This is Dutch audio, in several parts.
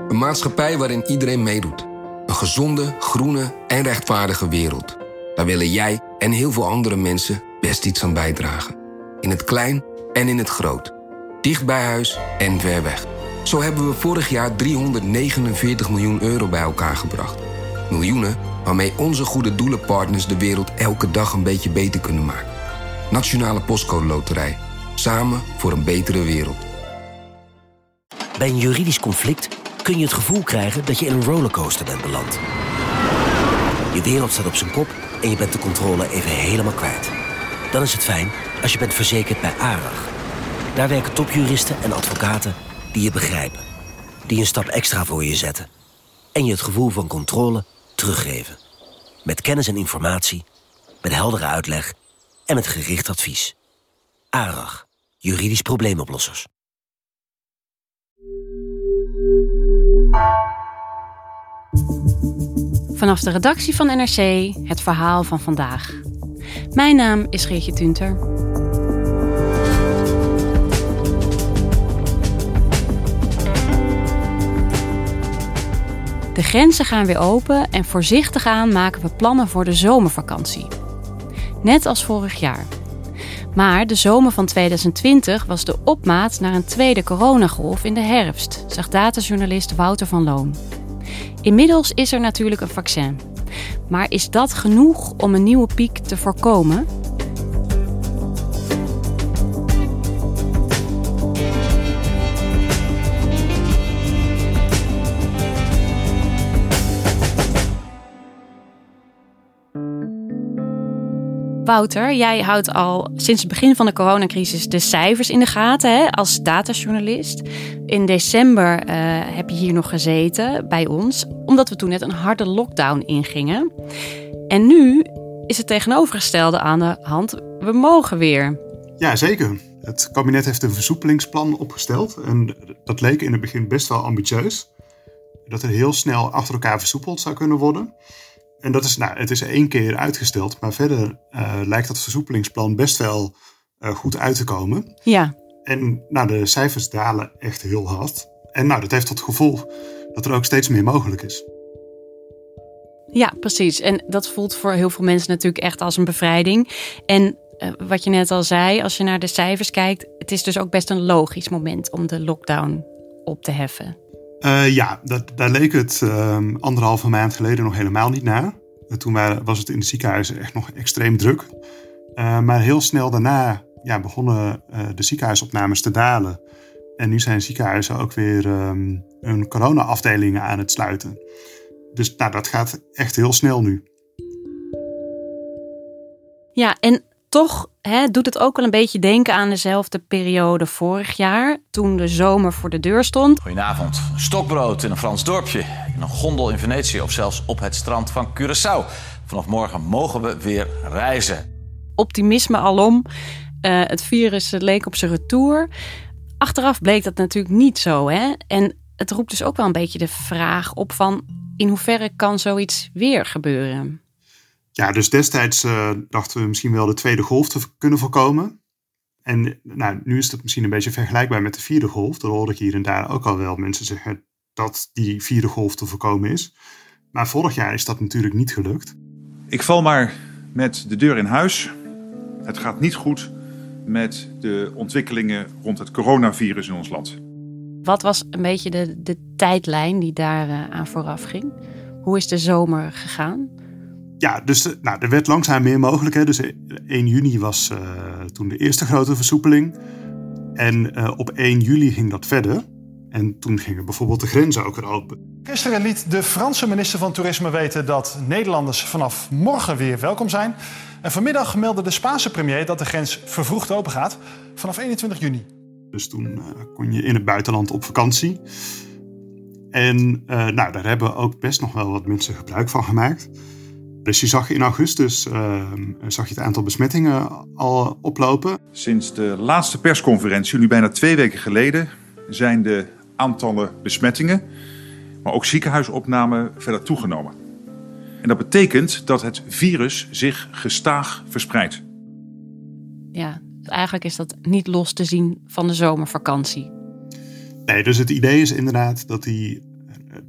Een maatschappij waarin iedereen meedoet. Een gezonde, groene en rechtvaardige wereld. Daar willen jij en heel veel andere mensen best iets aan bijdragen. In het klein en in het groot. Dicht bij huis en ver weg. Zo hebben we vorig jaar 349 miljoen euro bij elkaar gebracht. Miljoenen waarmee onze goede doelenpartners de wereld elke dag een beetje beter kunnen maken. Nationale Postcode Loterij. Samen voor een betere wereld. Bij een juridisch conflict kun je het gevoel krijgen dat je in een rollercoaster bent beland. Je wereld staat op zijn kop en je bent de controle even helemaal kwijt. Dan is het fijn als je bent verzekerd bij ARAG. Daar werken topjuristen en advocaten die je begrijpen. Die een stap extra voor je zetten. En je het gevoel van controle teruggeven. Met kennis en informatie, met heldere uitleg en met gericht advies. ARAG, juridisch probleemoplossers. Vanaf de redactie van NRC het verhaal van vandaag. Mijn naam is Geertje Tunter. De grenzen gaan weer open en voorzichtig aan maken we plannen voor de zomervakantie. Net als vorig jaar. Maar de zomer van 2020 was de opmaat naar een tweede coronagolf in de herfst, zegt datajournalist Wouter van Loon. Inmiddels is er natuurlijk een vaccin. Maar is dat genoeg om een nieuwe piek te voorkomen? Wouter, jij houdt al sinds het begin van de coronacrisis de cijfers in de gaten, hè, als datajournalist. In december heb je hier nog gezeten bij ons, omdat we toen net een harde lockdown ingingen. En nu is het tegenovergestelde aan de hand. We mogen weer. Ja, zeker. Het kabinet heeft een versoepelingsplan opgesteld. En dat leek in het begin best wel ambitieus. Dat er heel snel achter elkaar versoepeld zou kunnen worden. En dat is, het is 1 keer uitgesteld, maar verder lijkt dat versoepelingsplan best wel goed uit te komen. Ja. En de cijfers dalen echt heel hard. En dat heeft tot gevolg dat er ook steeds meer mogelijk is. Ja, precies. En dat voelt voor heel veel mensen natuurlijk echt als een bevrijding. En wat je net al zei, als je naar de cijfers kijkt, het is dus ook best een logisch moment om de lockdown op te heffen. Daar leek het 1,5 maand geleden nog helemaal niet naar. Toen was het in de ziekenhuizen echt nog extreem druk. Maar heel snel daarna begonnen de ziekenhuisopnames te dalen. En nu zijn ziekenhuizen ook weer hun corona-afdelingen aan het sluiten. Dus dat gaat echt heel snel nu. Ja, en toch doet het ook wel een beetje denken aan dezelfde periode vorig jaar, toen de zomer voor de deur stond. Goedenavond. Stokbrood in een Frans dorpje, in een gondel in Venetië of zelfs op het strand van Curaçao. Vanaf morgen mogen we weer reizen. Optimisme alom. Het virus leek op zijn retour. Achteraf bleek dat natuurlijk niet zo. Hè? En het roept dus ook wel een beetje de vraag op van in hoeverre kan zoiets weer gebeuren? Ja, dus destijds dachten we misschien wel de tweede golf te kunnen voorkomen. En nu is het misschien een beetje vergelijkbaar met de 4e golf. Daar hoorde ik hier en daar ook al wel mensen zeggen dat die 4e golf te voorkomen is. Maar vorig jaar is dat natuurlijk niet gelukt. Ik val maar met de deur in huis. Het gaat niet goed met de ontwikkelingen rond het coronavirus in ons land. Wat was een beetje de tijdlijn die daar aan vooraf ging? Hoe is de zomer gegaan? Ja, dus er werd langzaam meer mogelijk. Hè. Dus 1 juni was toen de eerste grote versoepeling. En op 1 juli ging dat verder. En toen gingen bijvoorbeeld de grenzen ook weer open. Gisteren liet de Franse minister van Toerisme weten dat Nederlanders vanaf morgen weer welkom zijn. En vanmiddag meldde de Spaanse premier dat de grens vervroegd open gaat vanaf 21 juni. Dus toen kon je in het buitenland op vakantie. En daar hebben ook best nog wel wat mensen gebruik van gemaakt. Dus je zag in augustus het aantal besmettingen al oplopen. Sinds de laatste persconferentie, nu bijna 2 weken geleden, zijn de aantallen besmettingen, maar ook ziekenhuisopnamen verder toegenomen. En dat betekent dat het virus zich gestaag verspreidt. Ja, eigenlijk is dat niet los te zien van de zomervakantie. Nee, dus het idee is inderdaad dat die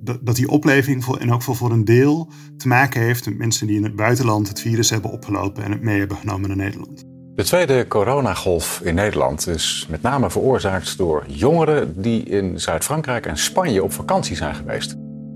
dat die opleving in elk geval voor een deel te maken heeft met mensen die in het buitenland het virus hebben opgelopen en het mee hebben genomen naar Nederland. De tweede coronagolf in Nederland is met name veroorzaakt door jongeren die in Zuid-Frankrijk en Spanje op vakantie zijn geweest.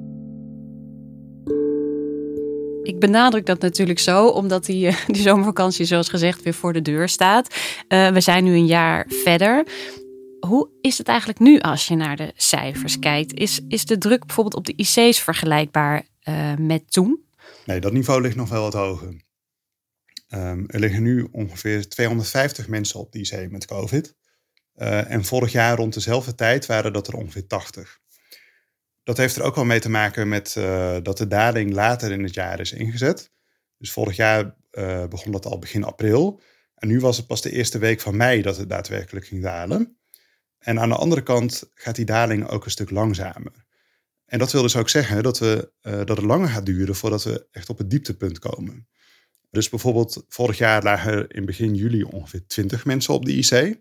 Ik benadruk dat natuurlijk zo, omdat die zomervakantie zoals gezegd weer voor de deur staat. We zijn nu een jaar verder. Hoe is het eigenlijk nu als je naar de cijfers kijkt? Is de druk bijvoorbeeld op de IC's vergelijkbaar met toen? Nee, dat niveau ligt nog wel wat hoger. Er liggen nu ongeveer 250 mensen op de IC met COVID. En vorig jaar rond dezelfde tijd waren dat er ongeveer 80. Dat heeft er ook wel mee te maken met dat de daling later in het jaar is ingezet. Dus vorig jaar begon dat al begin april. En nu was het pas de eerste week van mei dat het daadwerkelijk ging dalen. En aan de andere kant gaat die daling ook een stuk langzamer. En dat wil dus ook zeggen dat het langer gaat duren voordat we echt op het dieptepunt komen. Dus bijvoorbeeld vorig jaar lagen er in begin juli ongeveer 20 mensen op de IC.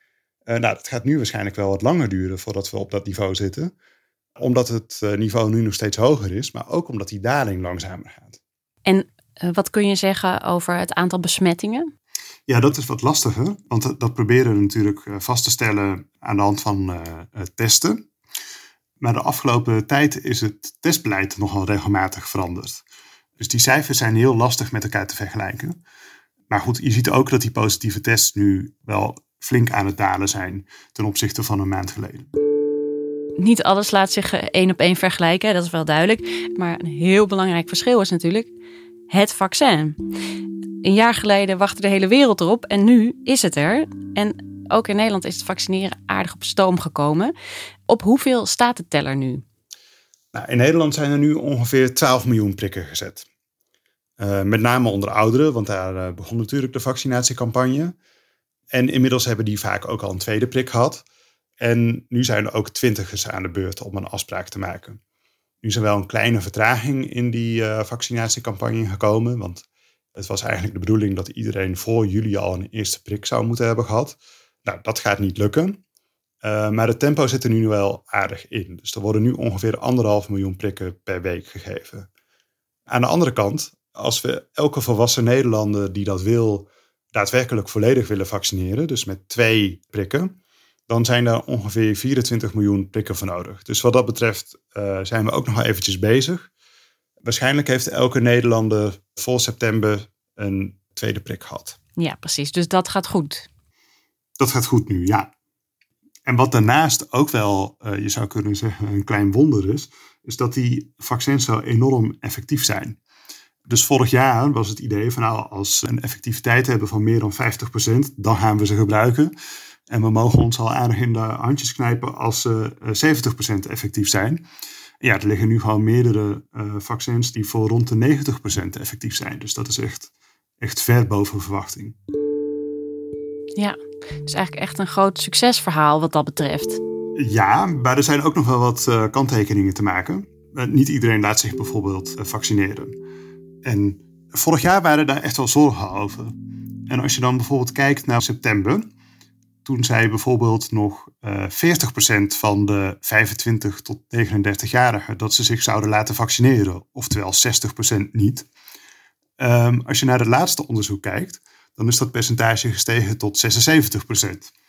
Dat gaat nu waarschijnlijk wel wat langer duren voordat we op dat niveau zitten. Omdat het niveau nu nog steeds hoger is, maar ook omdat die daling langzamer gaat. En wat kun je zeggen over het aantal besmettingen? Ja, dat is wat lastiger, want dat proberen we natuurlijk vast te stellen aan de hand van testen. Maar de afgelopen tijd is het testbeleid nogal regelmatig veranderd. Dus die cijfers zijn heel lastig met elkaar te vergelijken. Maar goed, je ziet ook dat die positieve tests nu wel flink aan het dalen zijn ten opzichte van een maand geleden. Niet alles laat zich 1 op 1 vergelijken, dat is wel duidelijk. Maar een heel belangrijk verschil is natuurlijk het vaccin. Een jaar geleden wachtte de hele wereld erop en nu is het er. En ook in Nederland is het vaccineren aardig op stoom gekomen. Op hoeveel staat de teller nu? Nou, in Nederland zijn er nu ongeveer 12 miljoen prikken gezet. Met name onder ouderen, want daar begon natuurlijk de vaccinatiecampagne. En inmiddels hebben die vaak ook al een tweede prik gehad. En nu zijn er ook 20ers aan de beurt om een afspraak te maken. Nu is er wel een kleine vertraging in die vaccinatiecampagne gekomen. Want het was eigenlijk de bedoeling dat iedereen voor juli al een eerste prik zou moeten hebben gehad. Nou, dat gaat niet lukken. Maar het tempo zit er nu wel aardig in. Dus er worden nu ongeveer 1,5 miljoen prikken per week gegeven. Aan de andere kant, als we elke volwassen Nederlander die dat wil daadwerkelijk volledig willen vaccineren, dus met 2 prikken, dan zijn er ongeveer 24 miljoen prikken voor nodig. Dus wat dat betreft zijn we ook nog wel eventjes bezig. Waarschijnlijk heeft elke Nederlander voor september een tweede prik gehad. Ja, precies. Dus dat gaat goed. Dat gaat goed nu, ja. En wat daarnaast ook wel, je zou kunnen zeggen, een klein wonder is dat die vaccins zo enorm effectief zijn. Dus vorig jaar was het idee van als we een effectiviteit hebben van meer dan 50%, dan gaan we ze gebruiken. En we mogen ons al aardig in de handjes knijpen als ze 70% effectief zijn. Ja, er liggen nu gewoon meerdere vaccins die voor rond de 90% effectief zijn. Dus dat is echt ver boven verwachting. Ja, dus eigenlijk echt een groot succesverhaal wat dat betreft. Ja, maar er zijn ook nog wel wat kanttekeningen te maken. Niet iedereen laat zich bijvoorbeeld vaccineren. En vorig jaar waren daar echt wel zorgen over. En als je dan bijvoorbeeld kijkt naar september, toen zei bijvoorbeeld nog 40% van de 25 tot 39-jarigen dat ze zich zouden laten vaccineren, oftewel 60% niet. Als je naar het laatste onderzoek kijkt, dan is dat percentage gestegen tot 76%.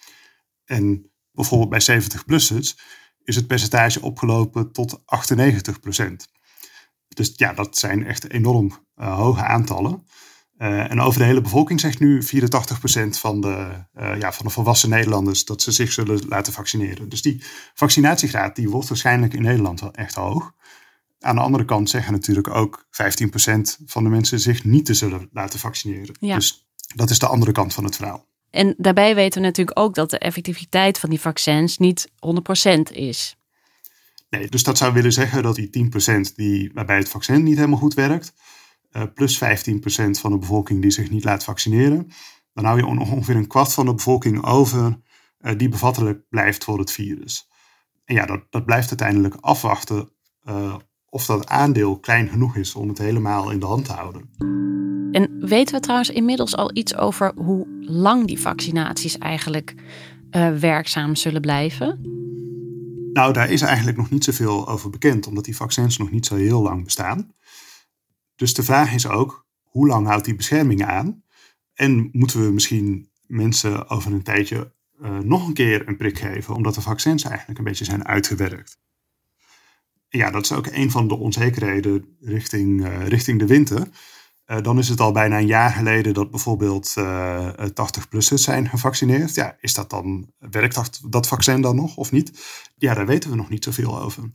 En bijvoorbeeld bij 70-plussers is het percentage opgelopen tot 98%. Dus ja, dat zijn echt enorm hoge aantallen. En over de hele bevolking zegt nu 84% van de volwassen Nederlanders dat ze zich zullen laten vaccineren. Dus die vaccinatiegraad die wordt waarschijnlijk in Nederland wel echt hoog. Aan de andere kant zeggen natuurlijk ook 15% van de mensen zich niet te zullen laten vaccineren. Ja. Dus dat is de andere kant van het verhaal. En daarbij weten we natuurlijk ook dat de effectiviteit van die vaccins niet 100% is. Nee, dus dat zou willen zeggen dat die 10% waarbij het vaccin niet helemaal goed werkt, plus 15% van de bevolking die zich niet laat vaccineren, dan hou je ongeveer een kwart van de bevolking over die bevattelijk blijft voor het virus. En ja, dat blijft uiteindelijk afwachten of dat aandeel klein genoeg is om het helemaal in de hand te houden. En weten we trouwens inmiddels al iets over hoe lang die vaccinaties eigenlijk werkzaam zullen blijven? Nou, daar is eigenlijk nog niet zoveel over bekend, omdat die vaccins nog niet zo heel lang bestaan. Dus de vraag is ook, hoe lang houdt die bescherming aan? En moeten we misschien mensen over een tijdje nog een keer een prik geven, omdat de vaccins eigenlijk een beetje zijn uitgewerkt? Ja, dat is ook een van de onzekerheden richting de winter. Dan is het al bijna een jaar geleden dat bijvoorbeeld 80-plussers zijn gevaccineerd. Ja, werkt dat vaccin dan nog of niet? Ja, daar weten we nog niet zoveel over.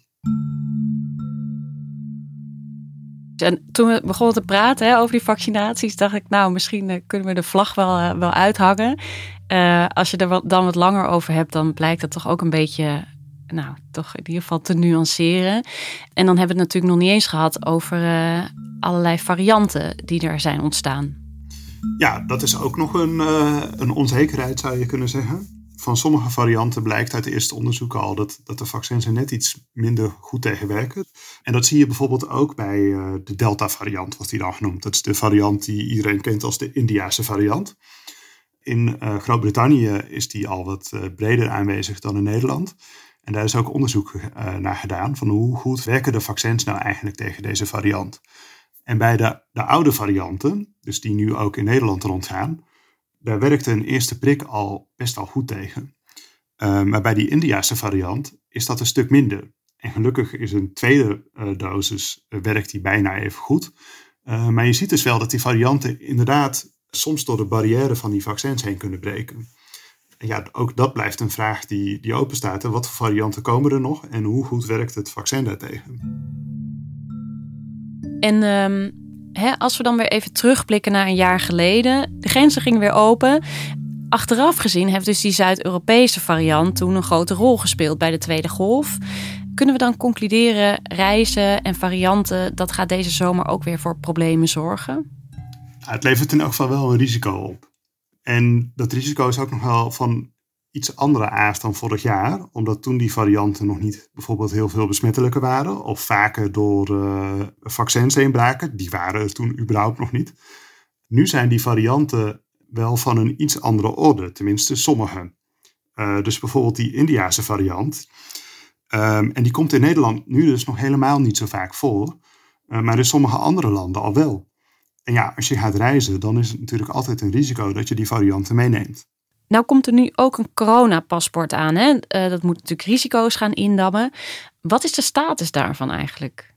En toen we begonnen te praten over die vaccinaties, dacht ik, nou, misschien kunnen we de vlag wel uithangen. Als je er dan wat langer over hebt, dan blijkt dat toch ook een beetje, nou, toch in ieder geval te nuanceren. En dan hebben we het natuurlijk nog niet eens gehad over allerlei varianten die er zijn ontstaan. Ja, dat is ook nog een onzekerheid, zou je kunnen zeggen. Van sommige varianten blijkt uit de eerste onderzoeken al dat de vaccins er net iets minder goed tegen werken. En dat zie je bijvoorbeeld ook bij de Delta-variant, wordt die dan genoemd. Dat is de variant die iedereen kent als de Indiase variant. In Groot-Brittannië is die al wat breder aanwezig dan in Nederland. En daar is ook onderzoek naar gedaan van hoe goed werken de vaccins nou eigenlijk tegen deze variant. En bij de oude varianten, dus die nu ook in Nederland rondgaan, daar werkte een eerste prik al best wel goed tegen. Maar bij die Indiase variant is dat een stuk minder. En gelukkig is een tweede dosis werkt die bijna even goed. Maar je ziet dus wel dat die varianten inderdaad soms door de barrière van die vaccins heen kunnen breken. En ja, ook dat blijft een vraag die open staat. En wat voor varianten komen er nog en hoe goed werkt het vaccin daartegen? En als we dan weer even terugblikken naar een jaar geleden. De grenzen gingen weer open. Achteraf gezien heeft dus die Zuid-Europese variant toen een grote rol gespeeld bij de tweede golf. Kunnen we dan concluderen, reizen en varianten, dat gaat deze zomer ook weer voor problemen zorgen? Het levert in elk geval wel een risico op. En dat risico is ook nog wel van iets andere aard dan vorig jaar. Omdat toen die varianten nog niet bijvoorbeeld heel veel besmettelijker waren. Of vaker door vaccins heen braken. Die waren er toen überhaupt nog niet. Nu zijn die varianten wel van een iets andere orde. Tenminste sommige. Dus bijvoorbeeld die Indiase variant. En die komt in Nederland nu dus nog helemaal niet zo vaak voor. Maar in sommige andere landen al wel. En ja, als je gaat reizen, dan is het natuurlijk altijd een risico dat je die varianten meeneemt. Nou komt er nu ook een coronapaspoort aan. Hè? Dat moet natuurlijk risico's gaan indammen. Wat is de status daarvan eigenlijk?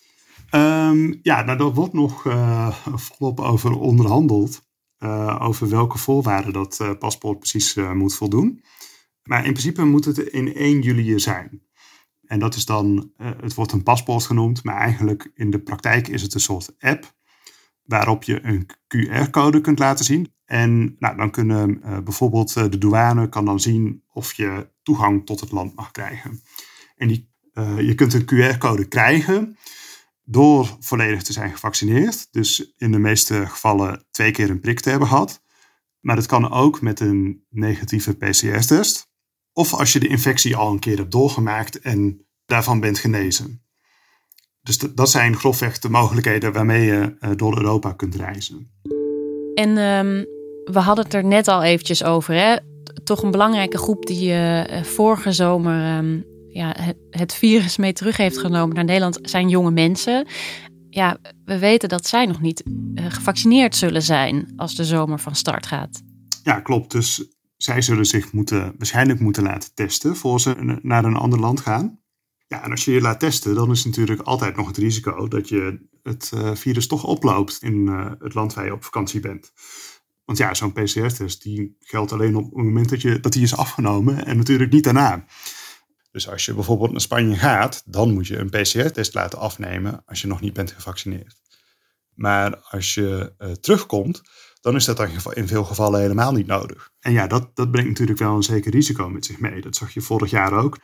Daar wordt nog volop over onderhandeld. Over welke voorwaarden dat paspoort precies moet voldoen. Maar in principe moet het in 1 juli zijn. En dat is dan, het wordt een paspoort genoemd, maar eigenlijk in de praktijk is het een soort app waarop je een QR-code kunt laten zien. En dan kunnen bijvoorbeeld de douane kan dan zien of je toegang tot het land mag krijgen. En je kunt een QR-code krijgen door volledig te zijn gevaccineerd. Dus in de meeste gevallen 2 keer een prik te hebben gehad. Maar dat kan ook met een negatieve PCR-test. Of als je de infectie al een keer hebt doorgemaakt en daarvan bent genezen. Dus dat zijn grofweg de mogelijkheden waarmee je door Europa kunt reizen. En we hadden het er net al eventjes over. Hè? Toch een belangrijke groep die vorige zomer het virus mee terug heeft genomen naar Nederland zijn jonge mensen. Ja, we weten dat zij nog niet gevaccineerd zullen zijn als de zomer van start gaat. Ja, klopt. Dus zij zullen zich waarschijnlijk moeten laten testen voor ze naar een ander land gaan. Ja, en als je je laat testen, dan is natuurlijk altijd nog het risico dat je het virus toch oploopt in het land waar je op vakantie bent. Want ja, zo'n PCR-test die geldt alleen op het moment dat die is afgenomen en natuurlijk niet daarna. Dus als je bijvoorbeeld naar Spanje gaat, dan moet je een PCR-test laten afnemen als je nog niet bent gevaccineerd. Maar als je terugkomt, dan is dat in veel gevallen helemaal niet nodig. En ja, dat brengt natuurlijk wel een zeker risico met zich mee. Dat zag je vorig jaar ook.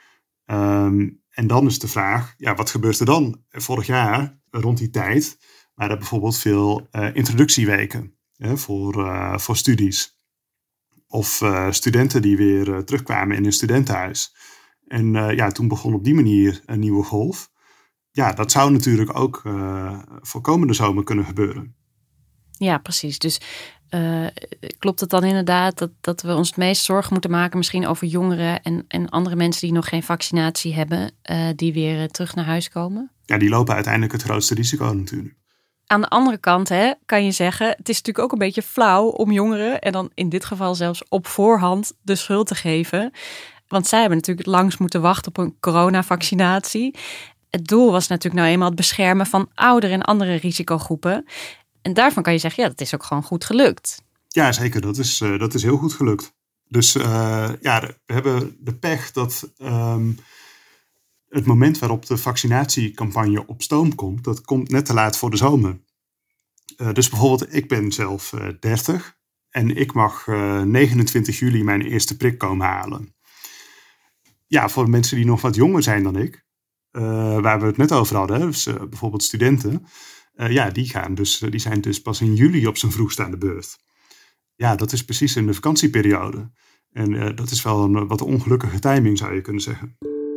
En dan is de vraag, wat gebeurt er dan? Vorig jaar, rond die tijd, waren er bijvoorbeeld veel introductieweken voor studies. Of studenten die weer terugkwamen in een studentenhuis. En toen begon op die manier een nieuwe golf. Ja, dat zou natuurlijk ook voor komende zomer kunnen gebeuren. Ja, precies. Dus klopt het dan inderdaad dat we ons het meest zorgen moeten maken misschien over jongeren en andere mensen die nog geen vaccinatie hebben, die weer terug naar huis komen? Ja, die lopen uiteindelijk het grootste risico natuurlijk. Aan de andere kant kan je zeggen, het is natuurlijk ook een beetje flauw om jongeren, en dan in dit geval zelfs op voorhand, de schuld te geven. Want zij hebben natuurlijk het langst moeten wachten op een coronavaccinatie. Het doel was natuurlijk nou eenmaal het beschermen van ouderen en andere risicogroepen. En daarvan kan je zeggen, ja, dat is ook gewoon goed gelukt. Ja, zeker. Dat is heel goed gelukt. Dus we hebben de pech dat het moment waarop de vaccinatiecampagne op stoom komt, dat komt net te laat voor de zomer. Dus bijvoorbeeld, ik ben zelf 30 en ik mag 29 juli mijn eerste prik komen halen. Ja, voor mensen die nog wat jonger zijn dan ik, waar we het net over hadden, dus bijvoorbeeld studenten, die zijn dus pas in juli op zijn vroegst aan de beurt. Ja, dat is precies in de vakantieperiode. En dat is wel een wat ongelukkige timing, zou je kunnen zeggen.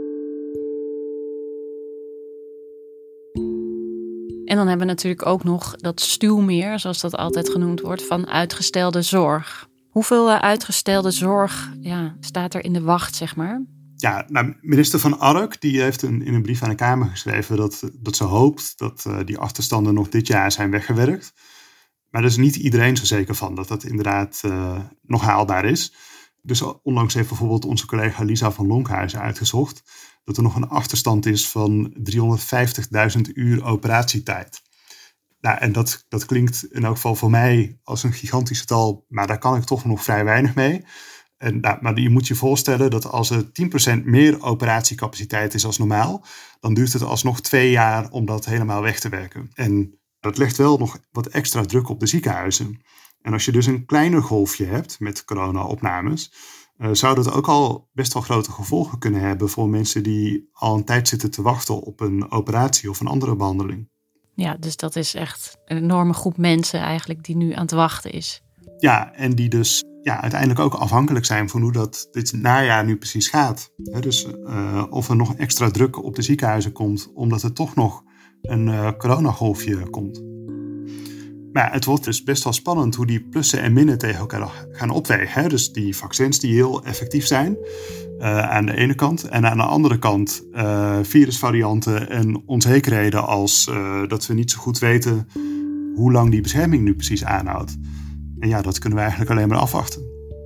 En dan hebben we natuurlijk ook nog dat stuwmeer, zoals dat altijd genoemd wordt, van uitgestelde zorg. Hoeveel uitgestelde zorg staat er in de wacht, zeg maar? Ja, minister Van Ark die heeft in een brief aan de Kamer geschreven dat ze hoopt dat die achterstanden nog dit jaar zijn weggewerkt. Maar daar is niet iedereen zo zeker van dat dat inderdaad nog haalbaar is. Dus onlangs heeft bijvoorbeeld onze collega Lisa van Lonkhuizen uitgezocht dat er nog een achterstand is van 350.000 uur operatietijd. Nou, en dat klinkt in elk geval voor mij als een gigantisch getal, maar daar kan ik toch nog vrij weinig mee. Maar je moet je voorstellen dat als er 10% meer operatiecapaciteit is als normaal, dan duurt het alsnog 2 jaar om dat helemaal weg te werken. En dat legt wel nog wat extra druk op de ziekenhuizen. En als je dus een kleiner golfje hebt met corona-opnames, zou dat ook al best wel grote gevolgen kunnen hebben voor mensen die al een tijd zitten te wachten op een operatie of een andere behandeling. Ja, dus dat is echt een enorme groep mensen eigenlijk die nu aan het wachten is. Ja, en die dus uiteindelijk ook afhankelijk zijn van hoe dat dit najaar nu precies gaat. Dus of er nog extra druk op de ziekenhuizen komt, omdat er toch nog een coronagolfje komt. Maar het wordt dus best wel spannend hoe die plussen en minnen tegen elkaar gaan opwegen. Dus die vaccins die heel effectief zijn aan de ene kant. En aan de andere kant virusvarianten en onzekerheden als dat we niet zo goed weten hoe lang die bescherming nu precies aanhoudt. En ja, dat kunnen we eigenlijk alleen maar afwachten.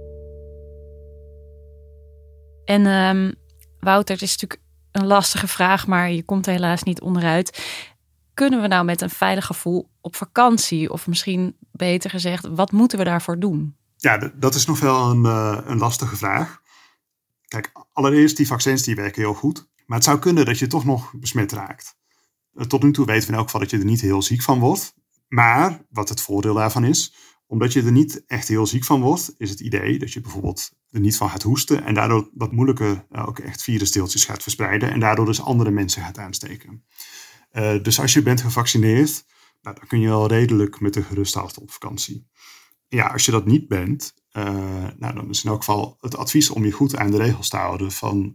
En Wouter, het is natuurlijk een lastige vraag, maar je komt er helaas niet onderuit. Kunnen we nou met een veilig gevoel op vakantie? Of misschien beter gezegd, wat moeten we daarvoor doen? Ja, dat is nog wel een lastige vraag. Kijk, allereerst die vaccins die werken heel goed. Maar het zou kunnen dat je toch nog besmet raakt. Tot nu toe weten we in elk geval dat je er niet heel ziek van wordt. Maar wat het voordeel daarvan is, omdat je er niet echt heel ziek van wordt, is het idee dat je bijvoorbeeld er niet van gaat hoesten en daardoor wat moeilijker ook echt virusdeeltjes gaat verspreiden en daardoor dus andere mensen gaat aansteken. Dus als je bent gevaccineerd, dan kun je wel redelijk met een gerust hoofd op vakantie. Ja, als je dat niet bent, dan is in elk geval het advies om je goed aan de regels te houden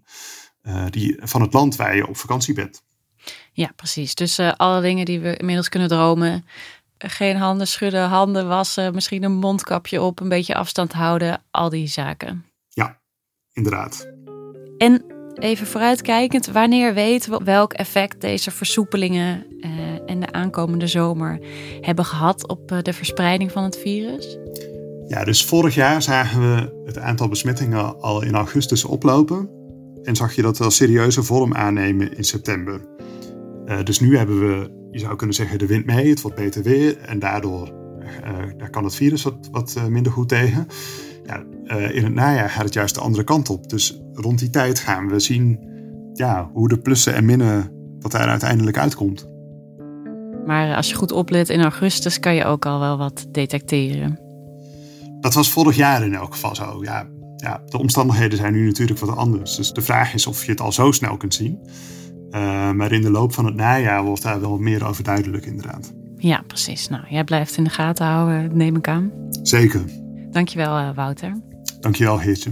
van het land waar je op vakantie bent. Ja, precies. Dus alle dingen die we inmiddels kunnen dromen. Geen handen schudden, handen wassen, misschien een mondkapje op, een beetje afstand houden, al die zaken. Ja, inderdaad. En even vooruitkijkend, wanneer weten we welk effect deze versoepelingen en de aankomende zomer hebben gehad op de verspreiding van het virus? Ja, dus vorig jaar zagen we het aantal besmettingen al in augustus oplopen en zag je dat wel serieuze vorm aannemen in september. Dus nu hebben we, je zou kunnen zeggen, de wind mee. Het wordt beter weer en daardoor daar kan het virus wat minder goed tegen. Ja, in het najaar gaat het juist de andere kant op. Dus rond die tijd gaan we zien hoe de plussen en minnen, wat daar uiteindelijk uitkomt. Maar als je goed oplet in augustus kan je ook al wel wat detecteren. Dat was vorig jaar in elk geval zo. Ja, de omstandigheden zijn nu natuurlijk wat anders. Dus de vraag is of je het al zo snel kunt zien. Maar in de loop van het najaar wordt daar wel meer over duidelijk inderdaad. Ja, precies. Nou, jij blijft in de gaten houden, neem ik aan. Zeker. Dankjewel, Wouter. Dankjewel, Geertje.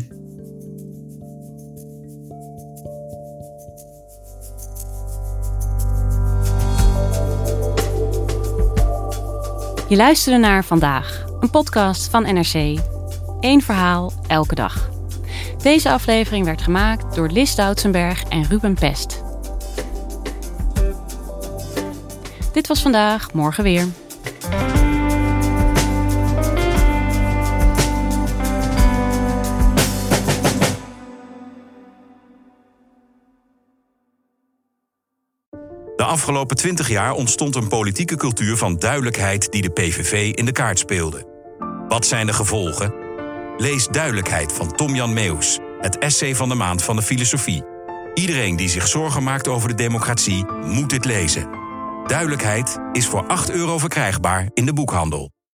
Je luisterde naar Vandaag, Een podcast van NRC. 1 verhaal, elke dag. Deze aflevering werd gemaakt door Lis Doutsenberg en Ruben Pest. Dit was vandaag, morgen weer. De afgelopen 20 jaar ontstond een politieke cultuur van duidelijkheid die de PVV in de kaart speelde. Wat zijn de gevolgen? Lees Duidelijkheid van Tom-Jan Meeuws, het essay van de maand van de filosofie. Iedereen die zich zorgen maakt over de democratie moet dit lezen. Duidelijkheid is voor €8 verkrijgbaar in de boekhandel.